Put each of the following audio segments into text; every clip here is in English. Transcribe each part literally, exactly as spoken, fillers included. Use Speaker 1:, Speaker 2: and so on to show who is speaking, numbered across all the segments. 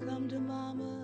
Speaker 1: come to mama.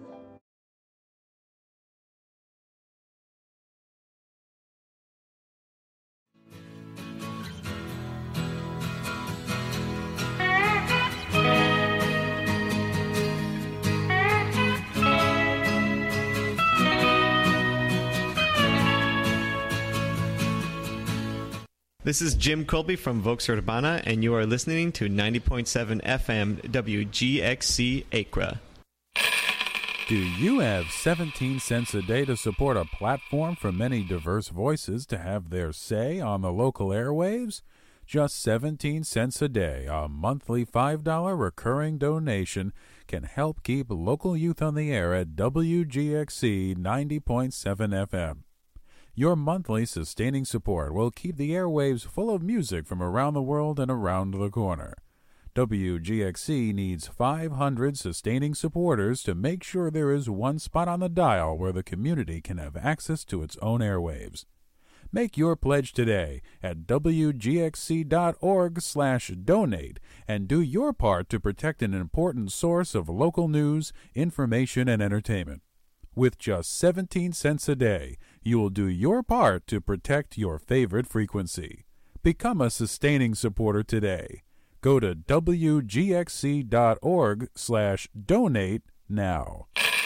Speaker 2: This is Jim Colby from Vox Urbana, and you are listening to ninety point seven F M W G X C Acra.
Speaker 3: Do you have seventeen cents a day to support a platform for many diverse voices to have their say on the local airwaves? Just seventeen cents a day, a monthly five dollars recurring donation, can help keep local youth on the air at W G X C ninety point seven F M. Your monthly sustaining support will keep the airwaves full of music from around the world and around the corner. W G X C needs five hundred sustaining supporters to make sure there is one spot on the dial where the community can have access to its own airwaves. Make your pledge today at W G X C dot org slash donate and do your part to protect an important source of local news, information, and entertainment. With just seventeen cents a day, you will do your part to protect your favorite frequency. Become a sustaining supporter today. Go to W G X C dot org slash donate now.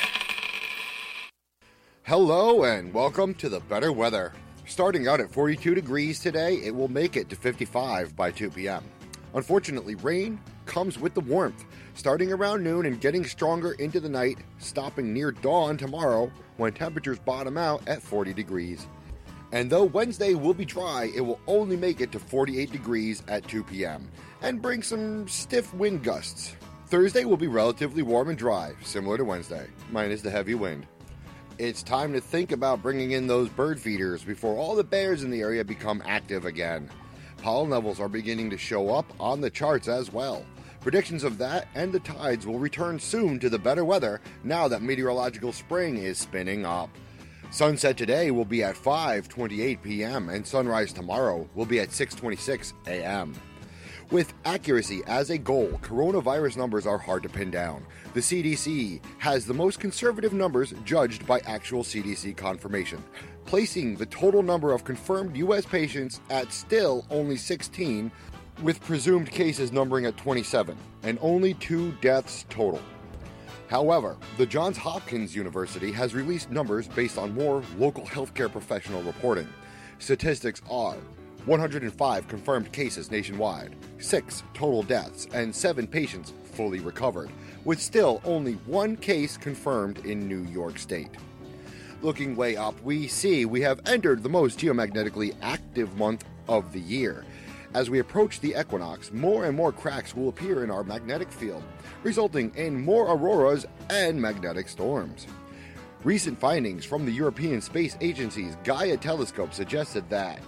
Speaker 4: Hello and welcome to the better weather. Starting out at forty-two degrees today, it will make it to fifty-five by two p.m. Unfortunately, rain comes with the warmth, starting around noon and getting stronger into the night, stopping near dawn tomorrow when temperatures bottom out at forty degrees. And though Wednesday will be dry, it will only make it to forty-eight degrees at two p.m. and bring some stiff wind gusts. Thursday will be relatively warm and dry, similar to Wednesday, minus the heavy wind. It's time to think about bringing in those bird feeders before all the bears in the area become active again. Pollen levels are beginning to show up on the charts as well. Predictions of that and the tides will return soon to the better weather now that meteorological spring is spinning up. Sunset today will be at five twenty-eight p.m. and sunrise tomorrow will be at six twenty-six a.m. With accuracy as a goal, coronavirus numbers are hard to pin down. The C D C has the most conservative numbers judged by actual C D C confirmation, placing the total number of confirmed U S patients at still only sixteen, with presumed cases numbering at twenty-seven, and only two deaths total. However, the Johns Hopkins University has released numbers based on more local healthcare professional reporting. Statistics are one hundred five confirmed cases nationwide, six total deaths, and seven patients fully recovered, with still only one case confirmed in New York State. Looking way up, we see we have entered the most geomagnetically active month of the year. As we approach the equinox, more and more cracks will appear in our magnetic field, resulting in more auroras and magnetic storms. Recent findings from the European Space Agency's Gaia telescope suggested that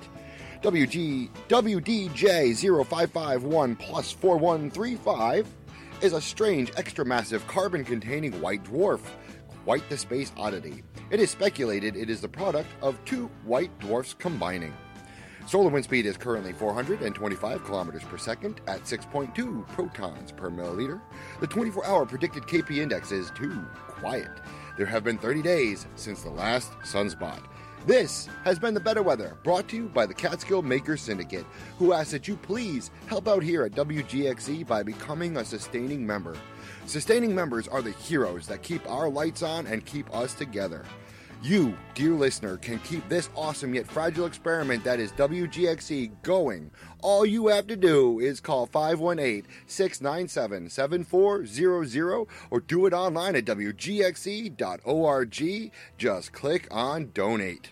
Speaker 4: W G, W D J zero five five one plus four one three five is a strange extra-massive carbon-containing white dwarf, quite the space oddity. It is speculated it is the product of two white dwarfs combining. Solar wind speed is currently four hundred twenty-five kilometers per second at six point two protons per milliliter. The twenty-four hour predicted K P index is too quiet. There have been thirty days since the last sunspot. This has been The Better Weather, brought to you by the Catskill Makers Syndicate, who asks that you please help out here at W G X C by becoming a sustaining member. Sustaining members are the heroes that keep our lights on and keep us together. You, dear listener, can keep this awesome yet fragile experiment that is W G X C going. All you have to do is call five one eight, six nine seven, seven four zero zero or do it online at W G X C dot org. Just click on donate.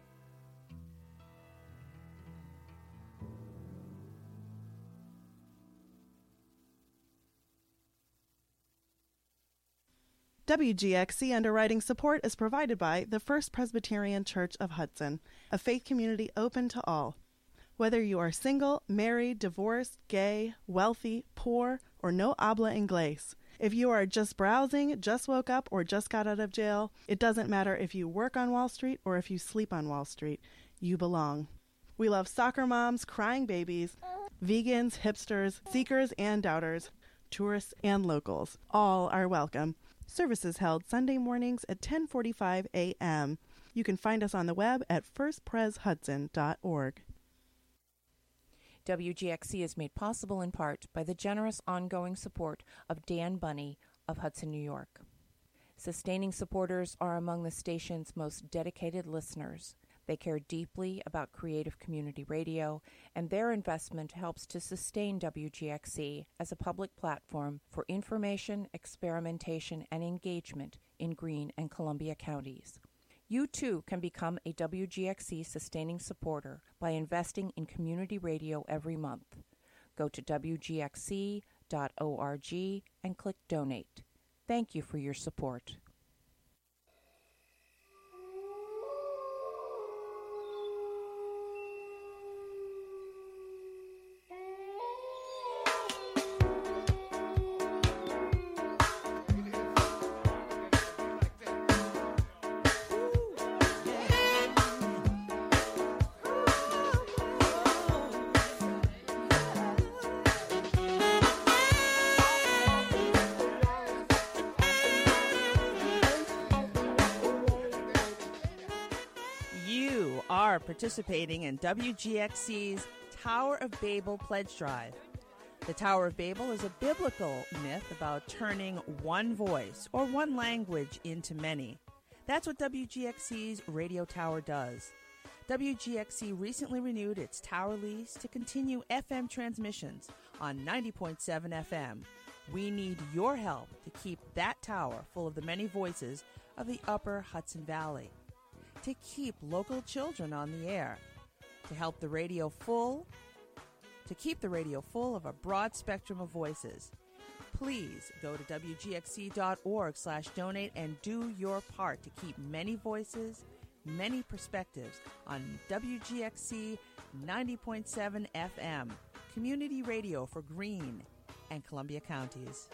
Speaker 5: W G X C underwriting support is provided by the First Presbyterian Church of Hudson, a faith community open to all. Whether you are single, married, divorced, gay, wealthy, poor, or no habla inglés, if you are just browsing, just woke up, or just got out of jail, it doesn't matter if you work on Wall Street or if you sleep on Wall Street, you belong. We love soccer moms, crying babies, vegans, hipsters, seekers, and doubters. tourists, and locals. All are welcome. Services held Sunday mornings at ten forty-five a.m. You can find us on the web at first pres hudson dot org.
Speaker 1: W G X C is made possible in part by the generous ongoing support of Dan Bunny of Hudson, New York. Sustaining supporters are among the station's most dedicated listeners. They care deeply about creative community radio, and their investment helps to sustain W G X C as a public platform for information, experimentation, and engagement in Greene and Columbia counties. You too can become a W G X C sustaining supporter by investing in community radio every month. Go to w g x c dot org and click Donate. Thank you for your support.
Speaker 6: Participating in W G X C's Tower of Babel Pledge Drive. The Tower of Babel is a biblical myth about turning one voice or one language into many. That's what W G X C's Radio Tower does. W G X C recently renewed its tower lease to continue F M transmissions on ninety point seven F M. We need your help to keep that tower full of the many voices of the Upper Hudson Valley, to keep local children on the air, to help the radio full, to keep the radio full of a broad spectrum of voices. Please go to w g x c dot org slash donate and do your part to keep many voices, many perspectives on W G X C ninety point seven F M, community radio for Greene and Columbia counties.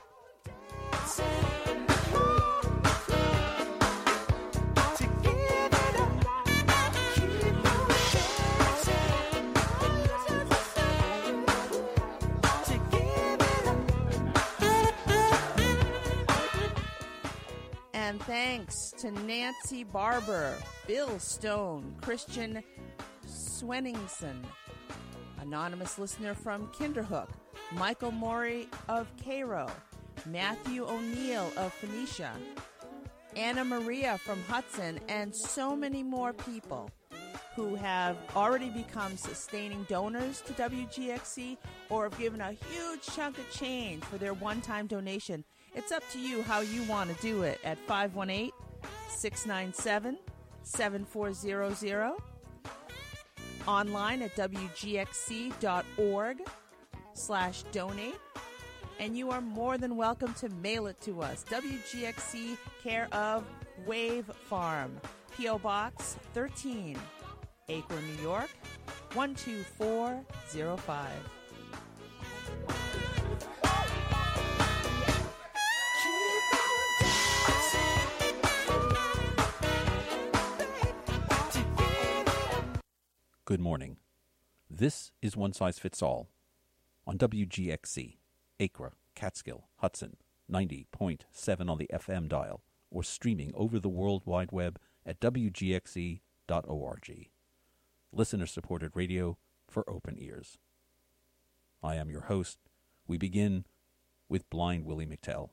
Speaker 6: And thanks to Nancy Barber, Bill Stone, Christian Swenningson, anonymous listener from Kinderhook, Michael Morey of Cairo, Matthew O'Neill of Phoenicia, Anna Maria from Hudson, and so many more people who have already become sustaining donors to W G X C or have given a huge chunk of change for their one-time donation. It's up to you how you want to do it at five one eight, six nine seven, seven four zero zero, online at w g x c dot org slash donate, and you are more than welcome to mail it to us. W G X C, care of Wave Farm, P O Box thirteen, Acre, New York, one two four zero five.
Speaker 7: Good morning. This is One Size Fits All on W G X C, Acre, Catskill, Hudson, ninety point seven on the F M dial, or streaming over the World Wide Web at w g x c dot org. Listener-supported radio for open ears. I am your host. We begin with Blind Willie McTell.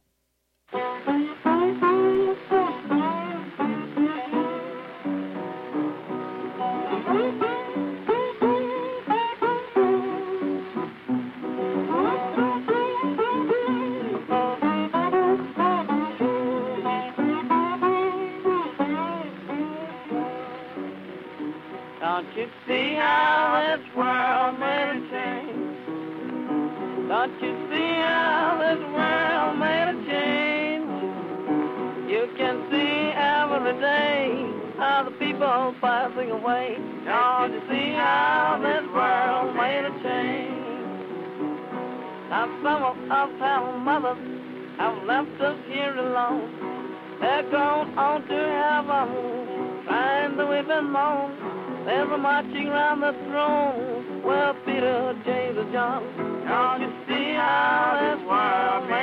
Speaker 8: Don't you see how this world made a change? Don't you see how this world made a change? You can see every day how the people passing away. Don't you see how this world made a change? Now some of us our mothers have left us here alone. They're gone on to heaven, trying to weep and moan. They were marching round the throne, well, Peter, James, and John. Don't you see how this world made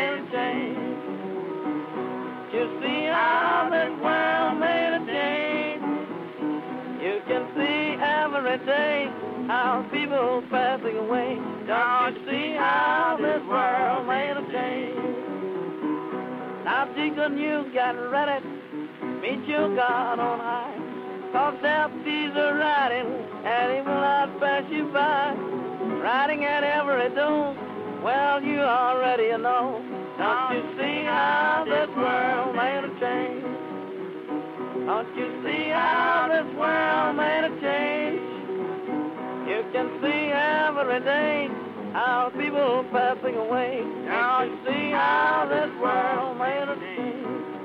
Speaker 8: how people passing away. Don't you see how this world made a change? Now, Deacon, you got ready, meet your God on high. Cause death is a riding, and he will not pass you by. Riding at every door, well, you already know. Don't you see how this world made a change? Don't you see how this world made a change? You can see every day how people passing away. Don't you see how this world made a change?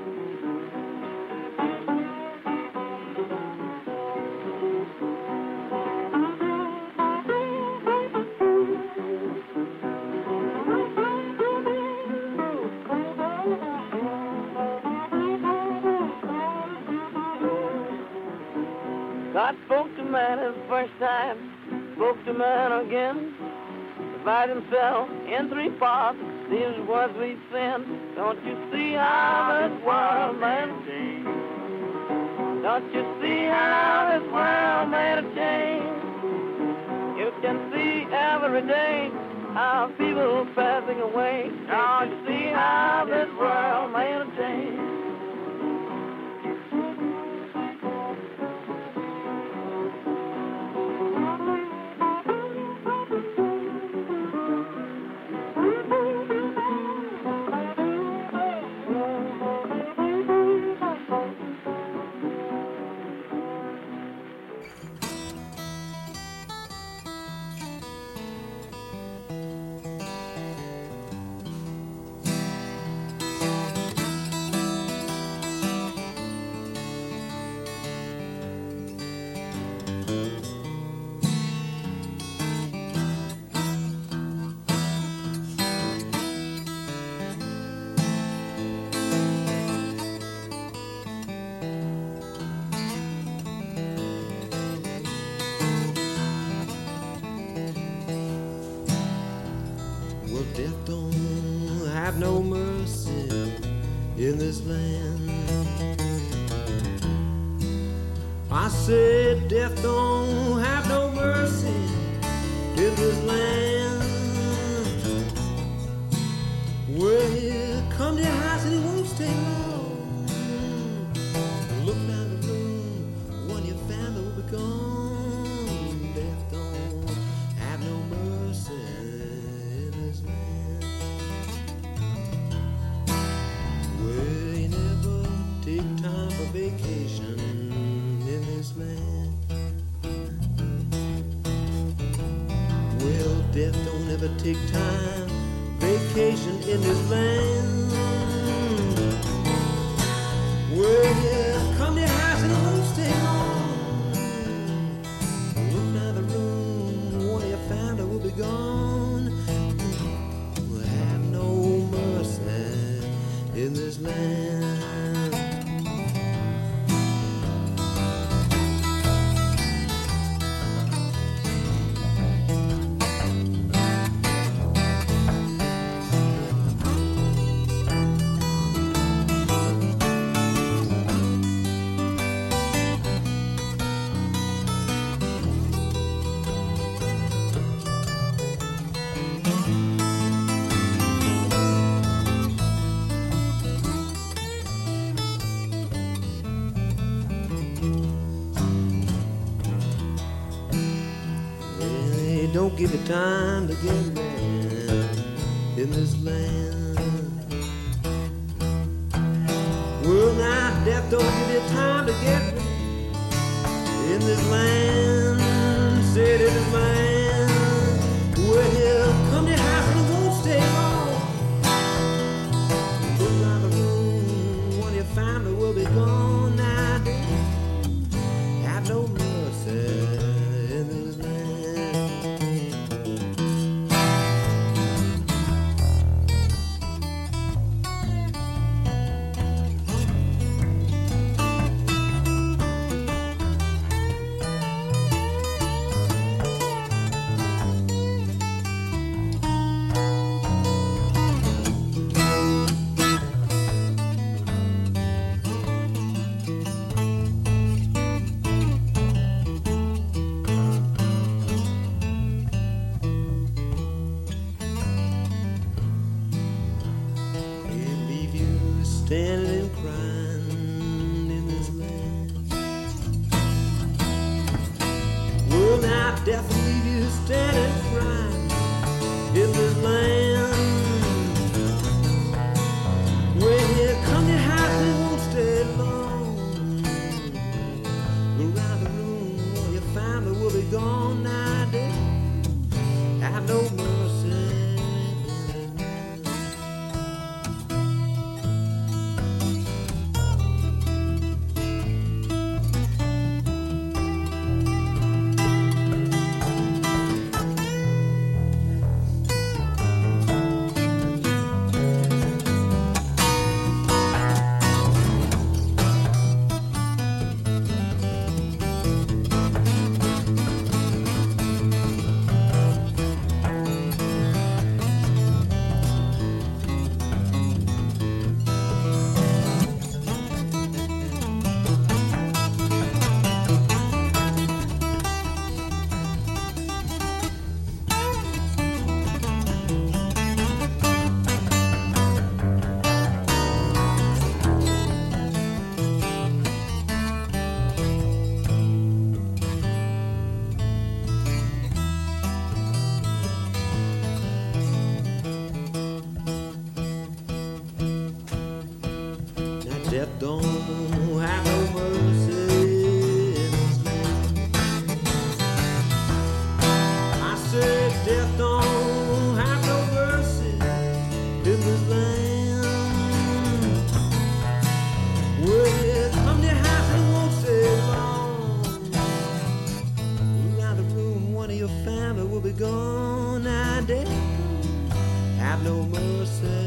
Speaker 8: God spoke to man his first time, spoke to man again, divided himself in three parts, these words we sin. Don't you see how this world made a change? Don't you see how this world made a change? You can see every day how people passing away. Don't you see how this world made a change?
Speaker 9: Death don't have no mercy in this land. I said death don't have no mercy in this land. Well, come to your house and it won't stay long. Look down the room, when your family will be gone. Death don't have no mercy. Well, you never take time for vacation in this land. Well, death don't ever take time vacation in this land. Well, yeah, come to your house and it won't stay long. Look down the room, one of your family will be gone. We'll have no mercy in this land. Don't give you time to get ready in this land. Well, now, death don't give you time to get ready in this land. Said in this land. Well, come to your house and it won't stay long. Look around the room, one of your family will be gone now. Have no mercy. standing and crying in this land. Well, now death will leave you standing and crying in this land. When you come to house, it won't stay long. Around the room, all your family will be gone nowadays. Have no mercy. Death don't have no mercy in this land. I said death don't have no mercy in this land. Well, you come to house, it won't stay long. Around the room, one of your family will be gone nowadays. Have no mercy.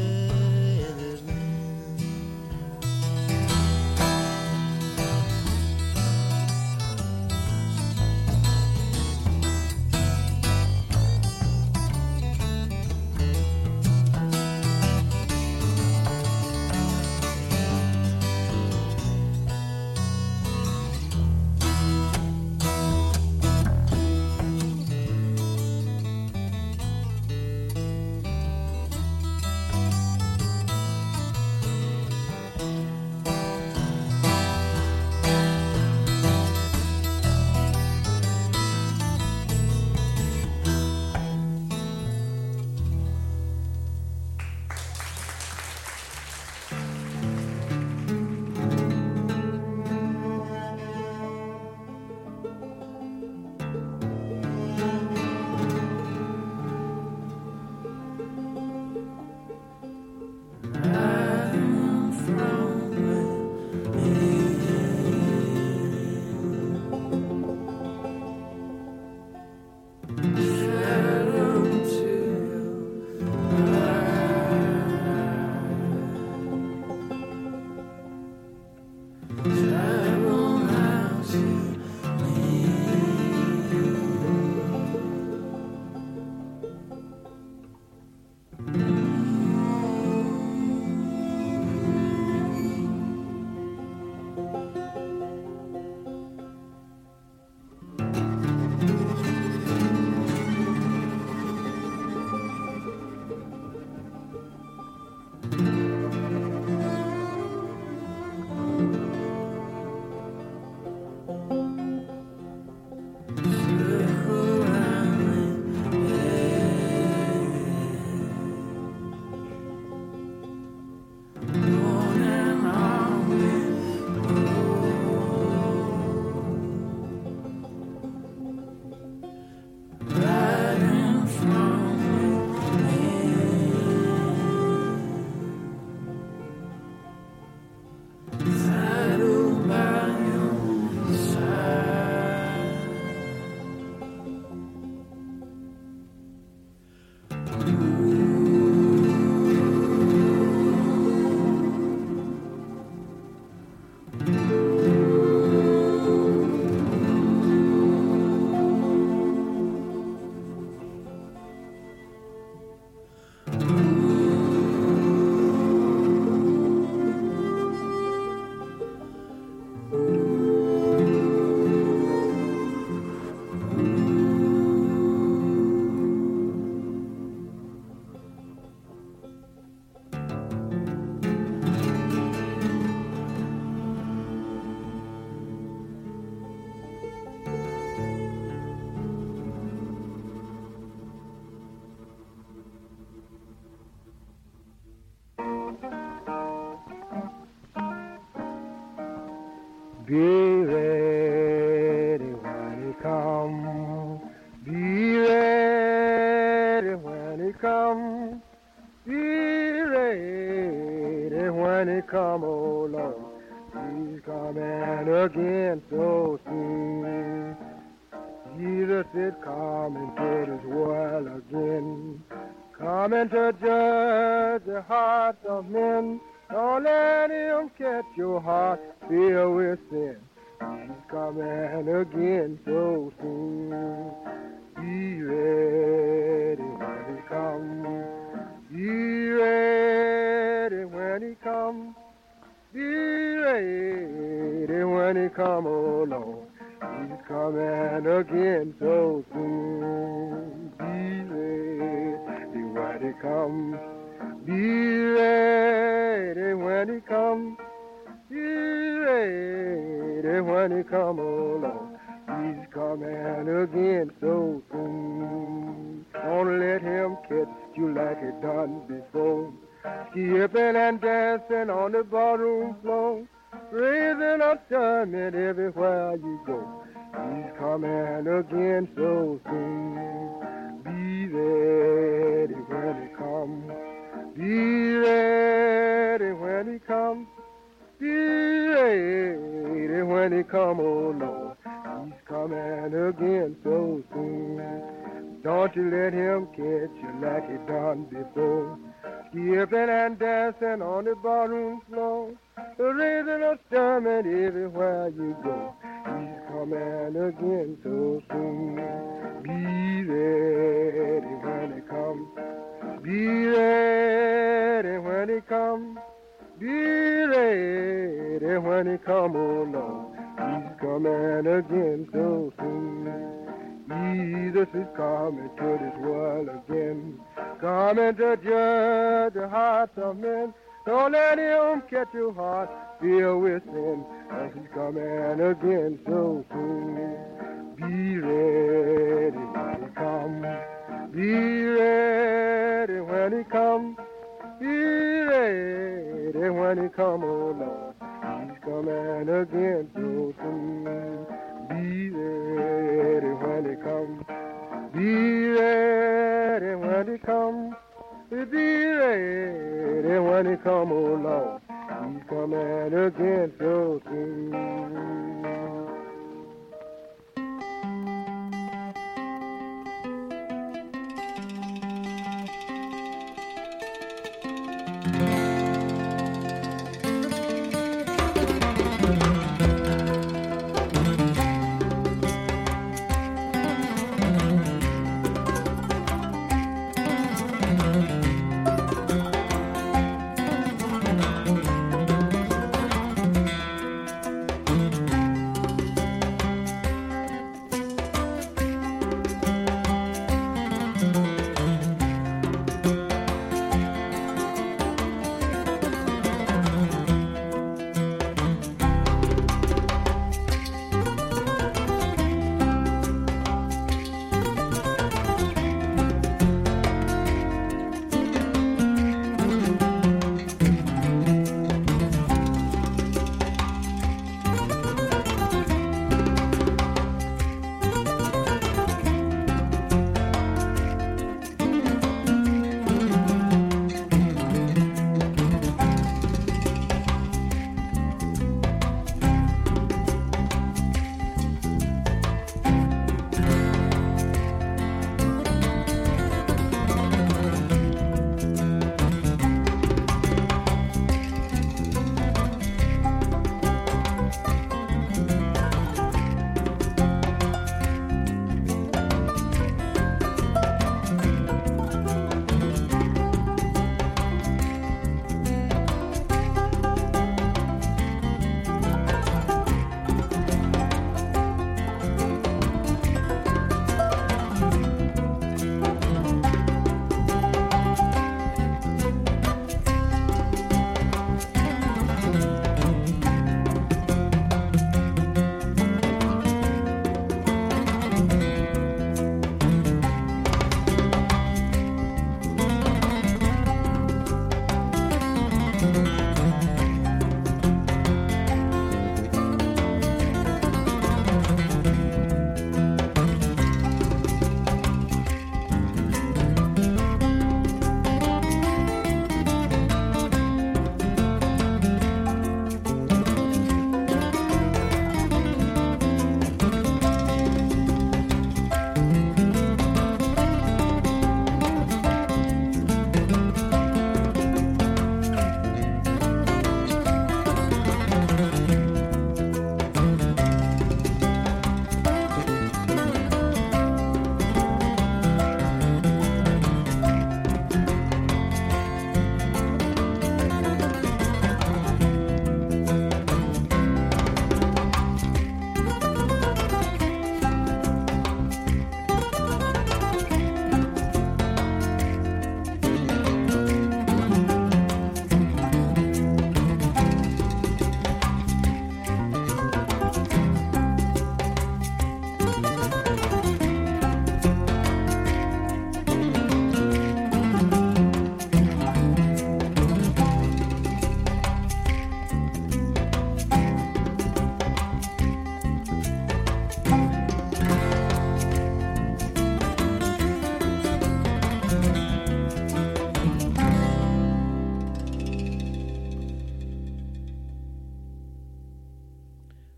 Speaker 10: Be ready when he comes. Be ready when he comes. Be ready when he comes, oh Lord. He's coming again so soon. Jesus is coming to this world again. Coming to judge the hearts of men. Don't let him catch your heart filled with sin. He's coming again so soon. Be ready when he comes. Be ready when he comes. Be ready when he comes, oh Lord. He's coming again so soon. Be ready when he comes. Be ready when he comes. Be ready when he comes, oh Lord. He's coming again so soon. Don't let him catch you like he done before. Skipping and dancing on the ballroom floor. Raising a stomach everywhere you go. He's coming again so soon. Be ready when he comes. Be ready when he comes. Be ready when he comes, oh Lord. He's coming again so soon. Don't you let him catch you like he done before. Skipping and dancing on the ballroom floor. Raising a stomach everywhere you go. He's coming again so soon. Be ready when he comes. Be ready when he comes. Be ready when he comes, oh Lord. He's coming again so soon. Jesus is coming to this world again. Coming to judge the hearts of men. Don't let him catch your heart filled with sin. As he's coming again so soon. Be ready when he comes. Be ready when he comes. Be ready when he comes, oh Lord. He's coming again so soon. Be ready when he comes. Be ready when he comes. Be ready when he comes, oh Lord. He's coming again so soon.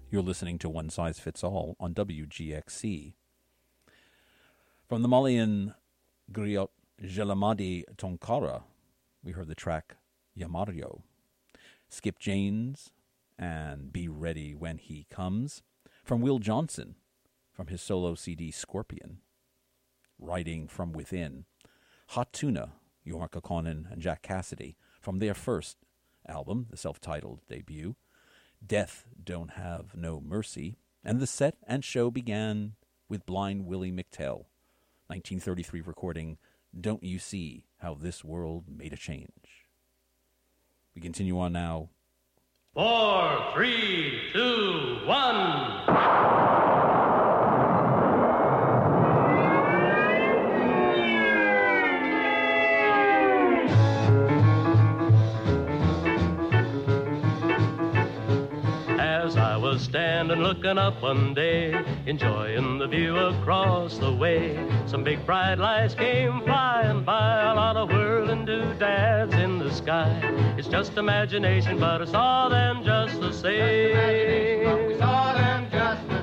Speaker 7: You're listening to One Size Fits All on W G X C. From the Malian griot Jelamadi Tonkara, we heard the track Yamario. Skip James and Be Ready When He Comes. From Will Johnson, from his solo C D Scorpion. Writing From Within. Hot Tuna, Jorma Kaukonen and Jack Cassidy, from their first album, the self-titled debut. Death Don't Have No Mercy, and the set and show began with Blind Willie McTell, nineteen thirty-three recording Don't You See How This World Made a Change. We continue on now.
Speaker 11: Four, three, two, one. Standing looking up one day, enjoying the view across the way. Some big bright lights came flying by, a lot of whirling doodads in the sky. It's just imagination, but I saw them just the same. But we saw them just the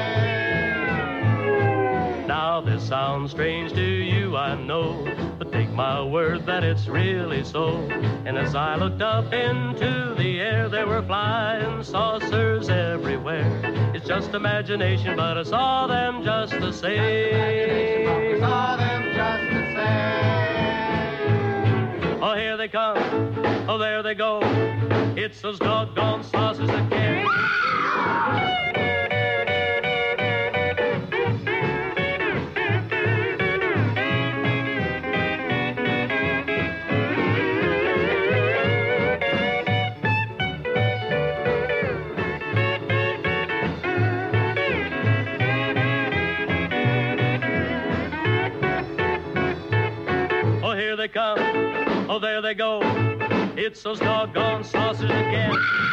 Speaker 11: same. Now this sounds strange to you, I know, but take my word that it's really so. And as I looked up into the air, there were flying saucers everywhere. It's just imagination, but I saw them just the same. But we saw them just the same. Oh, here they come. Oh, there they go. It's those doggone saucers again. Come. Oh, there they go. It's those doggone saucers again.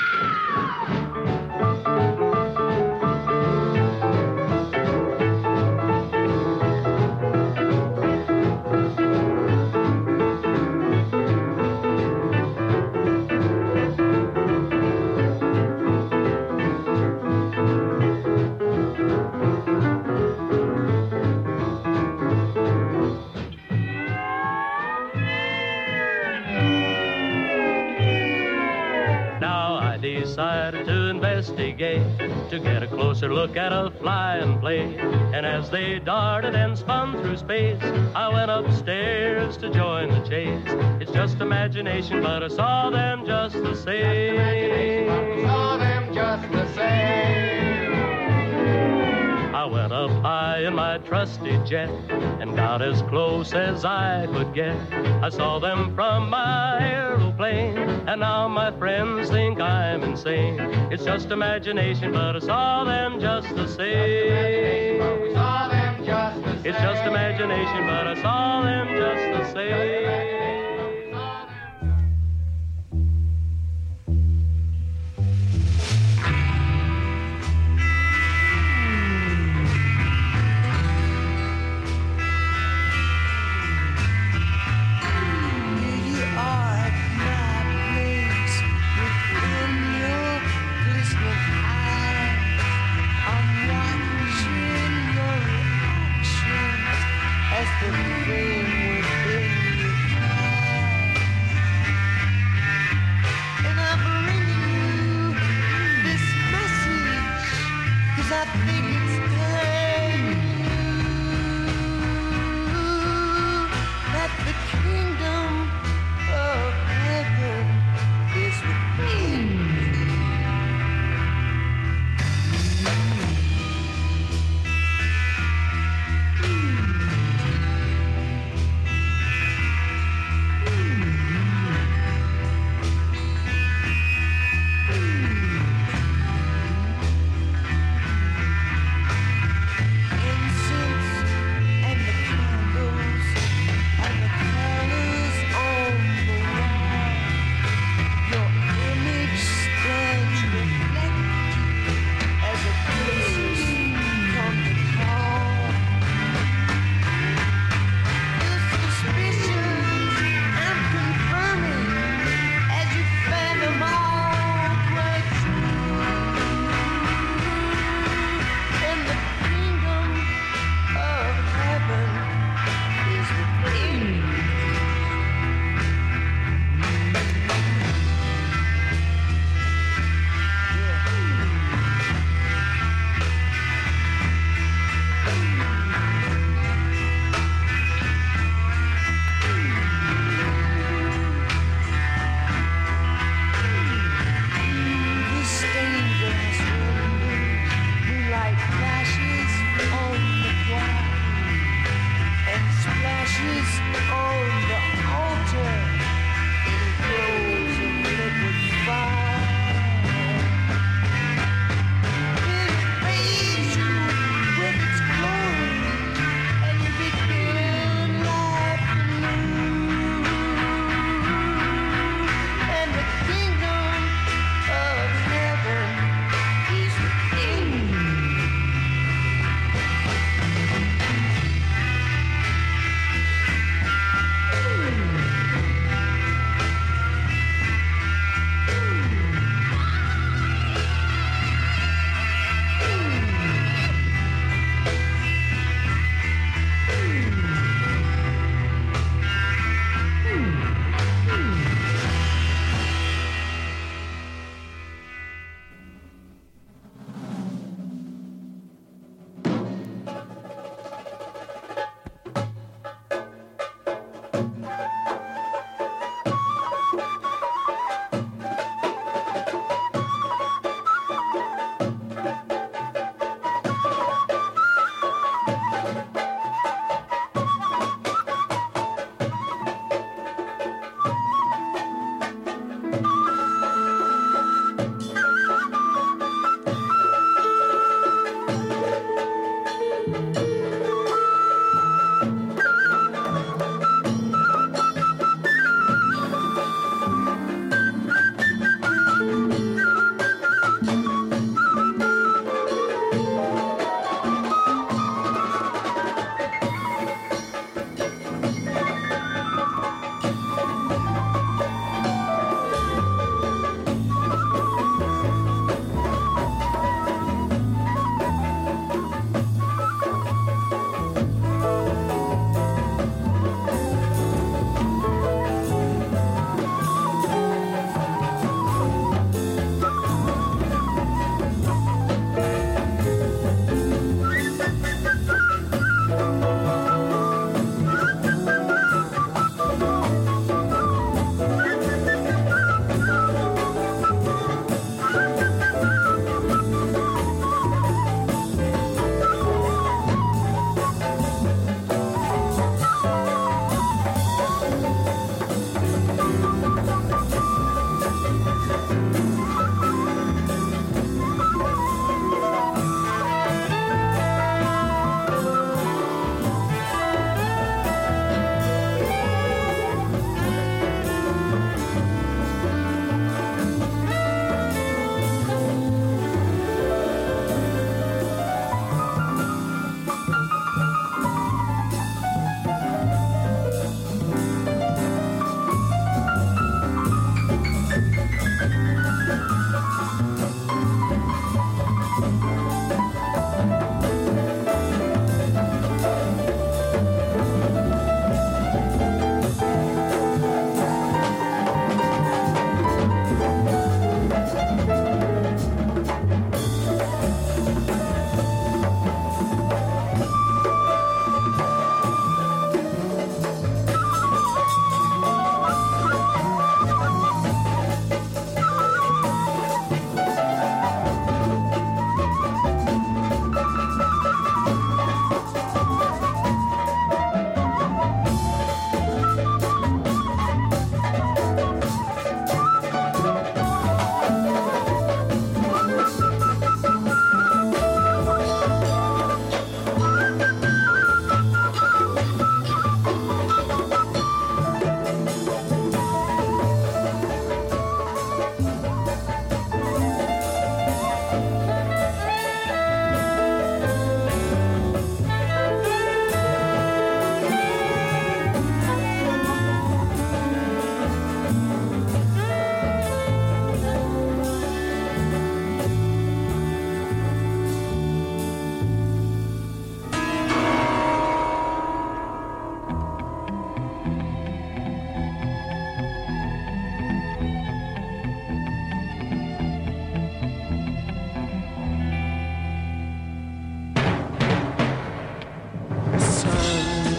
Speaker 11: Decided to investigate, to get a closer look at a flying plane. And as they darted and spun through space, I went upstairs to join the chase. It's just imagination, but I saw them just the same. We saw them just the same. I went up high in my trusty jet and got as close as I could get. I saw them from my aeroplane, and now my friends think I'm insane. It's just imagination, but I saw them just the same. We saw them just the same. It's just imagination, but I saw them just the same.
Speaker 9: The flame within you.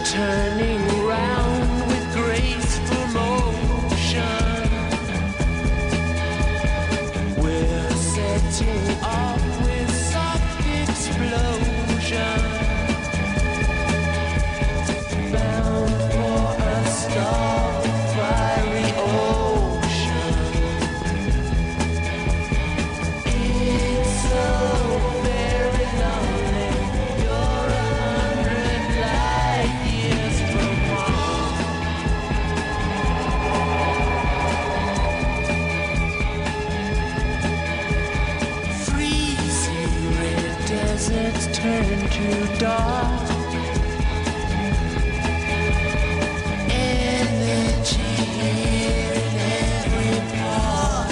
Speaker 12: turning round with graceful motion. We're setting off with soft explosion, bound for a star-fiery ocean. It's so very lonely. You're a hundred light years from home. Freezing red deserts turn to dark. Energy here in every part.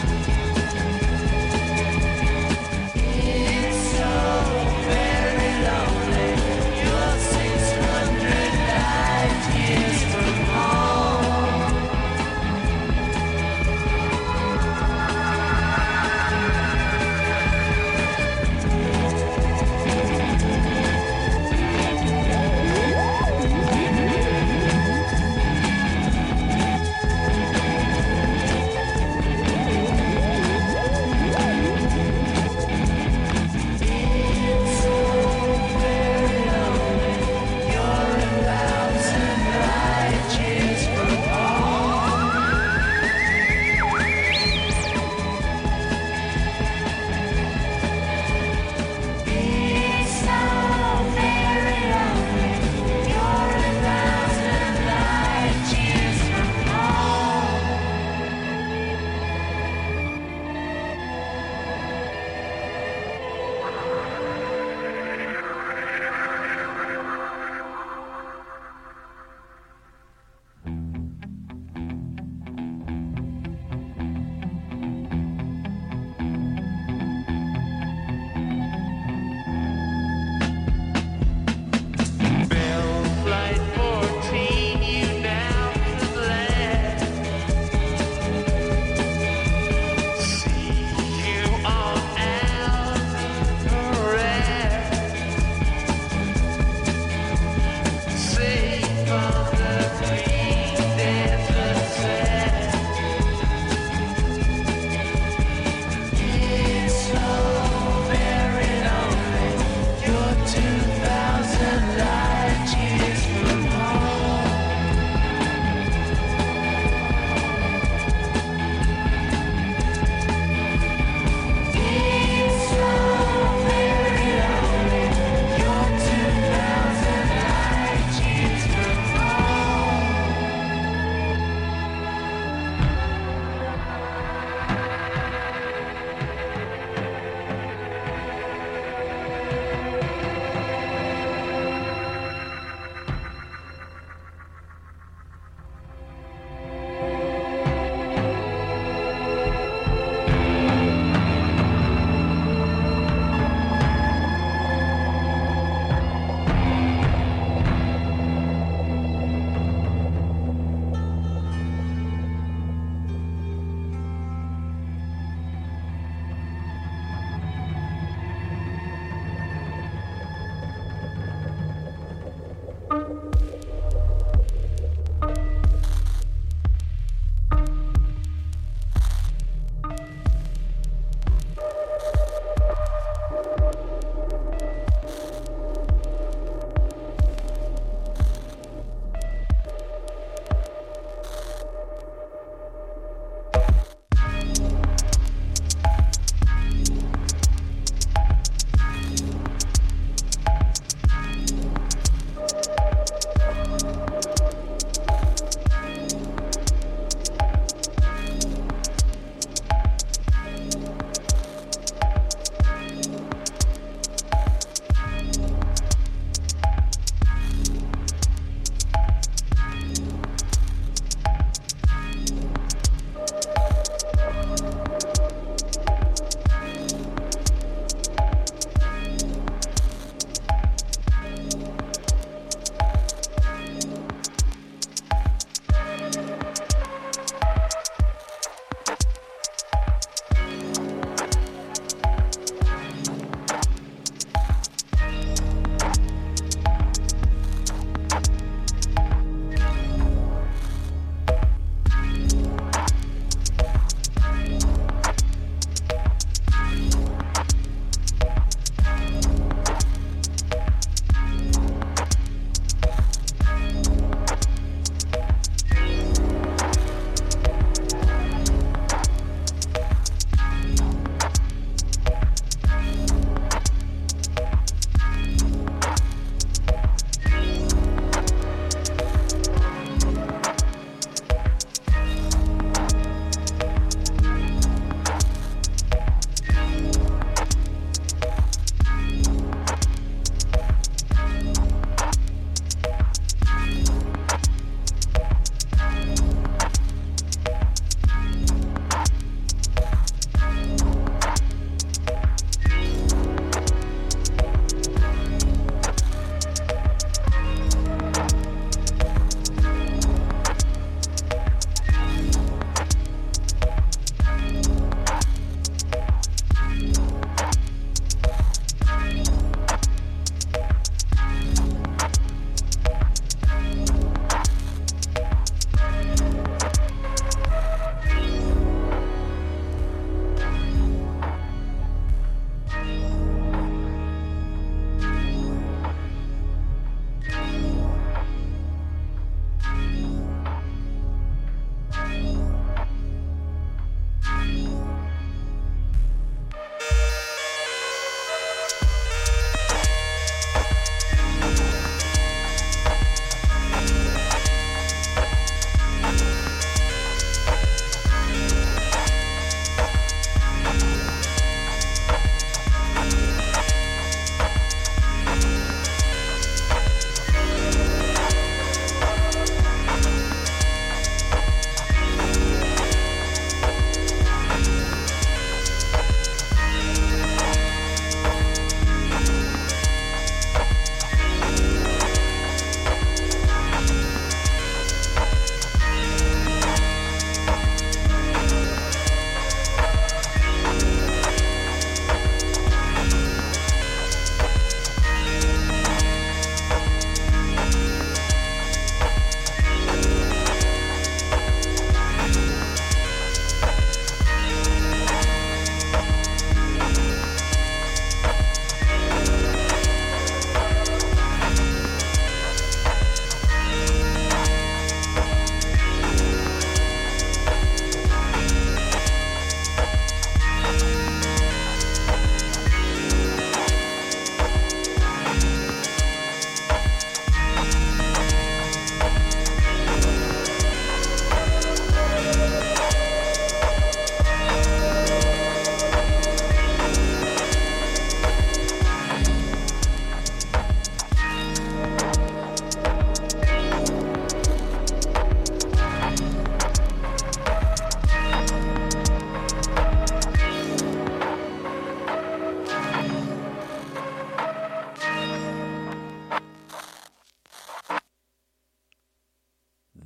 Speaker 12: It's so very lonely. You're six hundred light years from home.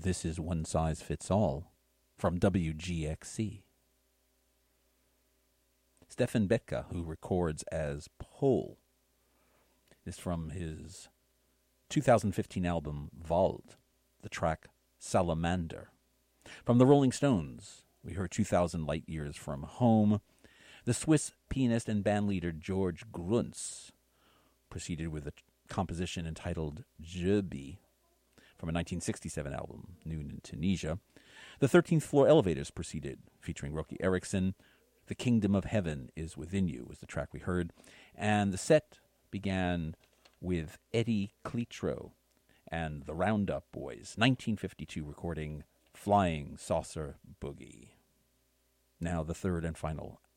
Speaker 7: This is One Size Fits All from W G X C. Stefan Betka, who records as Pole, is from his two thousand fifteen album Wald, the track Salamander. From the Rolling Stones, we heard two thousand Light Years from Home. The Swiss pianist and bandleader George Gruntz proceeded with a composition entitled Jebi from a nineteen sixty-seven album, Noon in Tunisia. The thirteenth Floor Elevators proceeded, featuring Roky Erickson. The Kingdom of Heaven is Within You was the track we heard. And the set began with Eddie Cletro and the Roundup Boys, nineteen fifty-two recording Flying Saucer Boogie. Now the third and final